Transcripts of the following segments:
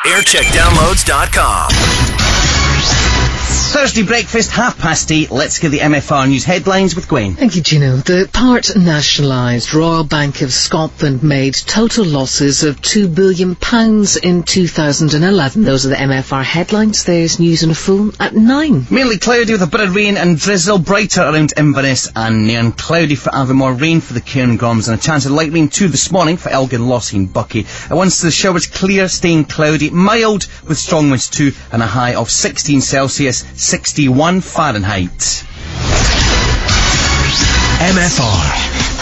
aircheckdownloads.com. Thursday breakfast, 8:30. Let's get the MFR news headlines with Gwen. Thank you, Gino. The part nationalised Royal Bank of Scotland made total losses of £2 billion in 2011. Those are the MFR headlines. There's news in full at 9. Mainly cloudy with a bit of rain and drizzle, brighter around Inverness and Nairn. Cloudy for Aviemore, rain for the Cairngorms and a chance of light rain too this morning for Elgin, Lossy and Buckie. And once the showers clear, staying cloudy, mild with strong winds too, and a high of 16 Celsius, 61 Fahrenheit. MFR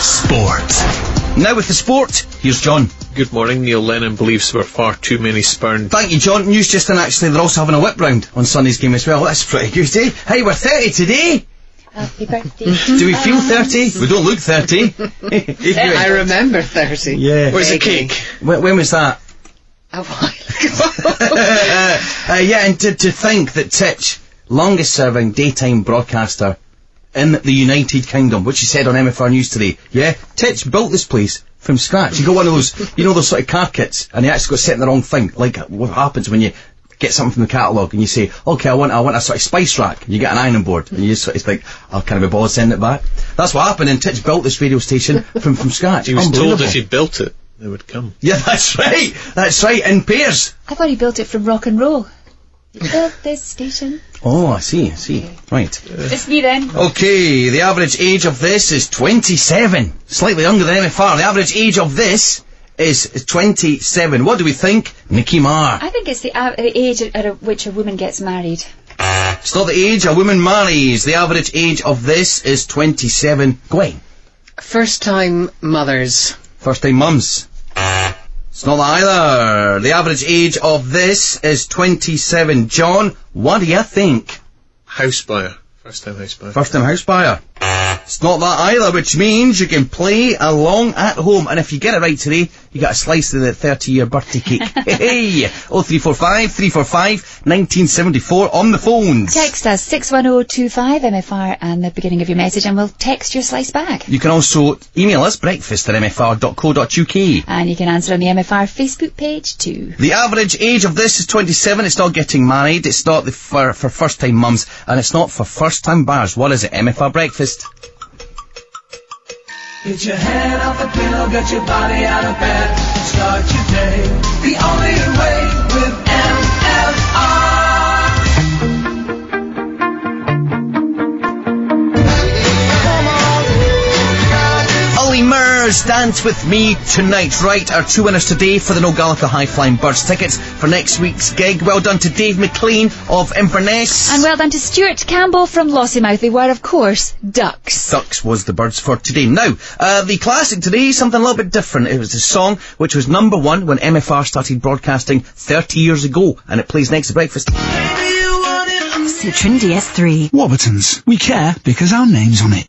Sport. Now with the sport, here's John. Good morning. Neil Lennon believes there were far too many spurned. Thank you, John. News just in, actually, they're also having a whip round on Sunday's game as well. That's pretty good, eh? Hey, we're 30 today. Happy birthday. Do we feel 30? We don't look 30. I remember 30. Yeah. Where's the cake? When was that? A while ago. Yeah, and to think that Titch, longest serving daytime broadcaster in the United Kingdom, which he said on MFR News today, yeah, Titch built this place from scratch. You got one of those, you know, those sort of car kits, and he actually got set in the wrong thing, like what happens when you get something from the catalogue and you say, okay, I want a sort of spice rack, and you get an ironing board, and you sort of think, oh, can I be bothered sending it back? That's what happened, and Titch built this radio station from scratch. He was told if he built it, they would come. Yeah, that's right, in pairs. I thought he built it from rock and roll. He built this station. Oh, I see. Right. It's me then. Okay, the average age of this is 27. Slightly younger than MFR. The average age of this is 27. What do we think? Nicky Marr. I think it's the age at which a woman gets married. It's not the age a woman marries. The average age of this is 27. Gwen. First time mothers. First time mums. It's not that either. The average age of this is 27. John, what do you think? House buyer. First time house buyer. First time house buyer. It's not that either, which means you can play along at home. And if you get it right today, you get a slice of the 30-year birthday cake. Hey! 0345 345 1974 on the phones. Text us 61025 MFR and the beginning of your message, and we'll text your slice back. You can also email us, breakfast@mfr.co.uk. And you can answer on the MFR Facebook page too. The average age of this is 27. It's not getting married. It's not for first-time mums. And it's not for first-time buyers. What is it? MFR Breakfast. Get your head off the pillow, get your body out of bed, start your day the only way with MFR. Ollie Murs, Dance With Me Tonight. Right, our two winners today for the No Gallica High Flying Birds tickets for next week's gig. Well done to Dave McLean of Inverness. And well done to Stuart Campbell from Lossiemouth. They were, of course, ducks. Ducks was the birds for today. Now, the classic today, something a little bit different. It was a song which was number one when MFR started broadcasting 30 years ago, and it plays next to breakfast. Citroen DS3. Warburtons. We care because our name's on it.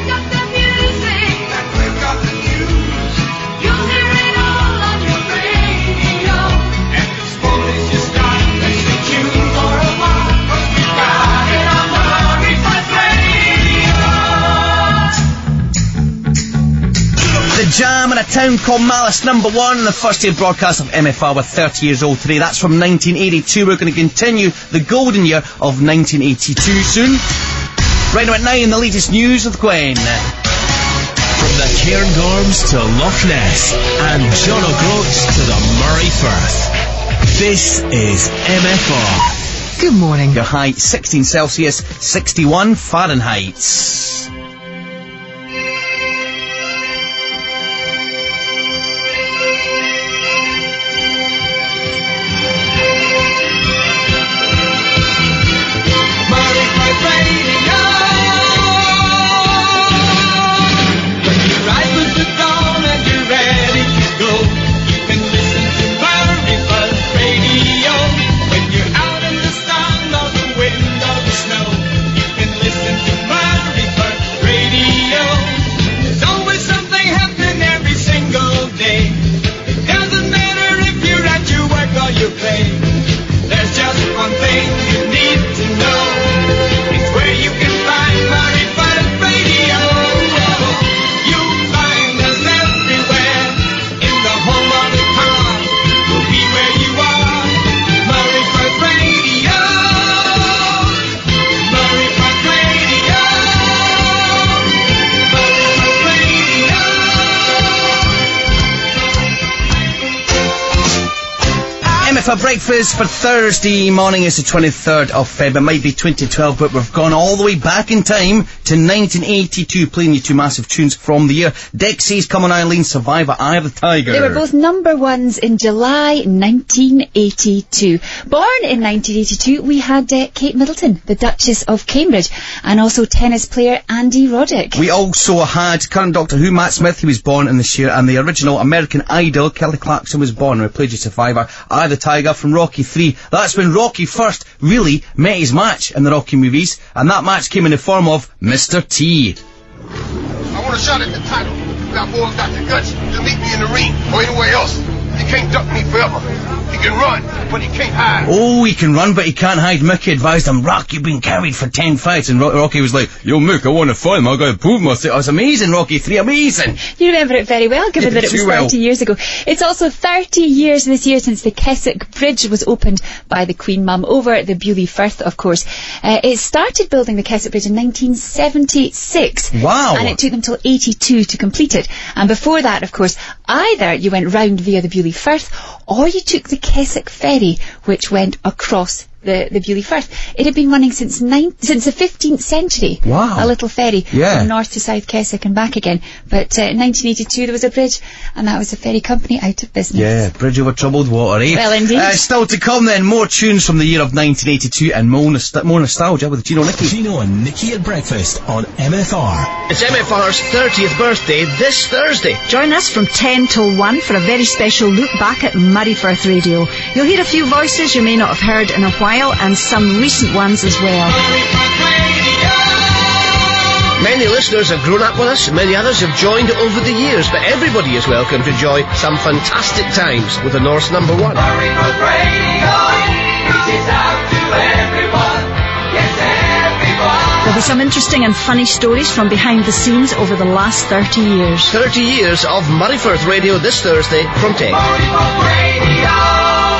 The Jam in a town called Malice, number one, the first year broadcast of MFR with 30 years old today. That's from 1982. We're going to continue the golden year of 1982 soon. Right now at 9, the latest news with Gwen. From the Cairngorms to Loch Ness and John O'Groats to the Murray Firth. This is MFR. Good morning. Your high 16 Celsius, 61 Fahrenheit. Snow, you can listen to Murray Firth. MFR Breakfast for Thursday morning is the 23rd of Feb. It might be 2012, but we've gone all the way back in time to 1982, playing you two massive tunes from the year. Dexys, Come On Eileen, Survivor, Eye of the Tiger. They were both number ones in July 1982. Born in 1982, we had Kate Middleton, the Duchess of Cambridge, and also tennis player Andy Roddick. We also had current Doctor Who, Matt Smith, he was born in this year, and the original American Idol, Kelly Clarkson, was born. We played you Survivor, Eye of the Tiger from Rocky 3. That's when Rocky first really met his match in the Rocky movies, and that match came in the form of Mr. T. I want a shot at the title. That boy's got the guts to meet me in the ring or anywhere else. He can't duck me forever. He can run, but he can't hide. Oh, he can run, but he can't hide. Mickey advised him, Rock, you've been carried for 10 fights. And Rocky was like, yo, Mick, I want to fight him. I got to prove myself. It was amazing, Rocky 3, amazing. You remember it very well, given that it was 30 years ago. It's also 30 years this year since the Keswick Bridge was opened by the Queen Mum over the Beauly Firth, of course. It started building the Keswick Bridge in 1976. Wow. And it took them till 82 to complete it. And before that, of course, either you went round via the Beauly Firth, or you took the Keswick Ferry, which went across the Beauly Firth. It had been running since the 15th century. Wow. A little ferry Yeah. from north to south Keswick and back again. But in 1982 there was a bridge, and that was the ferry company out of business. Yeah, bridge over troubled water, eh? Well, indeed. Still to come then, more tunes from the year of 1982 and more nostalgia with Gino and Nicky. Gino and Nicky at breakfast on MFR. It's MFR's 30th birthday this Thursday. Join us from 10 till 1 for a very special look back at Murray Firth Radio. You'll hear a few voices you may not have heard in a while, and some recent ones as well. Many listeners have grown up with us, many others have joined over the years, but everybody is welcome to enjoy some fantastic times with the North's number one. Murray Firth Radio reaches out to everyone. Yes, everyone. There'll be some interesting and funny stories from behind the scenes over the last 30 years. 30 years of Murray Firth Radio this Thursday from 10. Murray Firth Radio.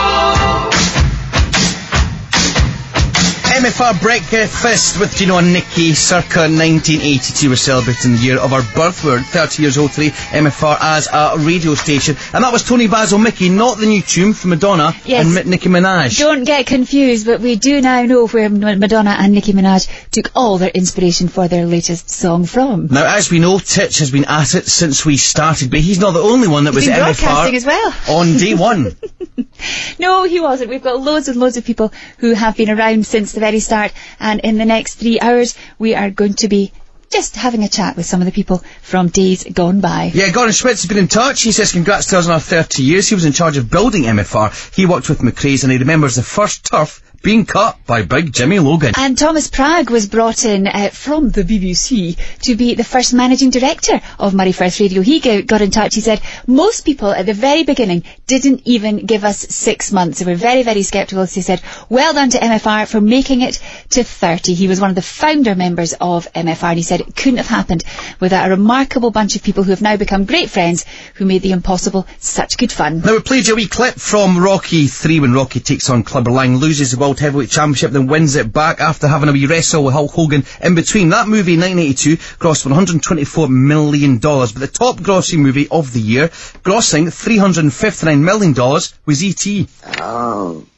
MFR Breakfast with Gino and Nicky, circa 1982. We're celebrating the year of our birth. We're 30 years old today, MFR as a radio station. And that was Tony Basil Mickey, not the new tune from Madonna and Nicki Minaj. Don't get confused, but we do now know where Madonna and Nicki Minaj took all their inspiration for their latest song from. Now, as we know, Titch has been at it since we started, but he's not the only one that He's was been MFR broadcasting as well. on day one. No, he wasn't. We've got loads and loads of people who have been around since the very start, and in the next 3 hours we are going to be just having a chat with some of the people from days gone by. Yeah, Gordon Schmitz has been in touch. He says congrats to us on our 30 years. He was in charge of building MFR. He worked with McRae's and he remembers the first turf being cut by Big Jimmy Logan. And Thomas Prague was brought in from the BBC to be the first managing director of Murray Firth Radio. He got in touch. He said most people at the very beginning didn't even give us 6 months. They were very, very sceptical. He said, well done to MFR for making it to 30. He was one of the founder members of MFR, and he said it couldn't have happened without a remarkable bunch of people who have now become great friends who made the impossible such good fun. Now we played you a wee clip from Rocky 3 when Rocky takes on Clubber Lang, loses the World Heavyweight Championship, then wins it back after having a wee wrestle with Hulk Hogan in between. That movie in 1982 grossed $124 million, but the top grossing movie of the year, grossing $359 million, was E.T. Oh.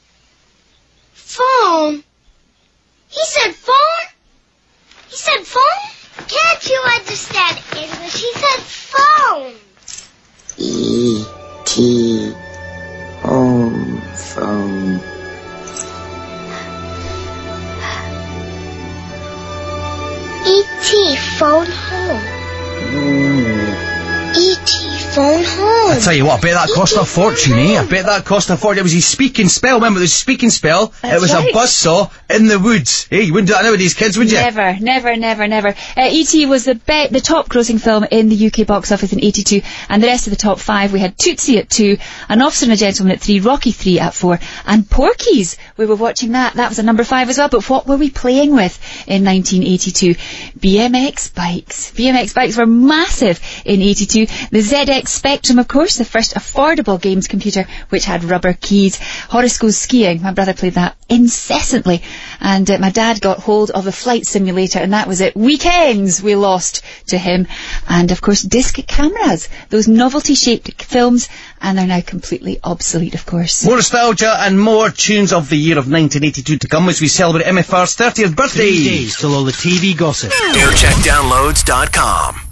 Phone? He said phone? He said phone? Can't you understand English? He said phone. E.T. Home phone. E.T. phone home. E.T. phone home. I tell you what, I bet that cost a fortune, eh? I bet that cost a fortune. It was his speaking spell. Remember, the speaking spell? That's it was right. a buzzsaw in the woods. Hey, you wouldn't do that nowadays, kids, would you? Never, never, never, never. E.T. was the top grossing film in the UK box office in 82, and the rest of the top 5, we had Tootsie at 2, An Officer and a Gentleman at 3, Rocky 3 at 4, and Porky's. We were watching that. That was a number 5 as well, but what were we playing with in 1982? BMX bikes. BMX bikes were massive in 82. The ZX Spectrum, of course, the first affordable games computer which had rubber keys. Horace Goes Skiing, my brother played that incessantly. and my dad got hold of a flight simulator, and that was it. Weekends we lost to him. And of course disc cameras, those novelty shaped films, and they're now completely obsolete, of course. More nostalgia and more tunes of the year of 1982 to come as we celebrate MFR's 30th birthday. 3 days till all the TV gossip. AirCheckDownloads.com.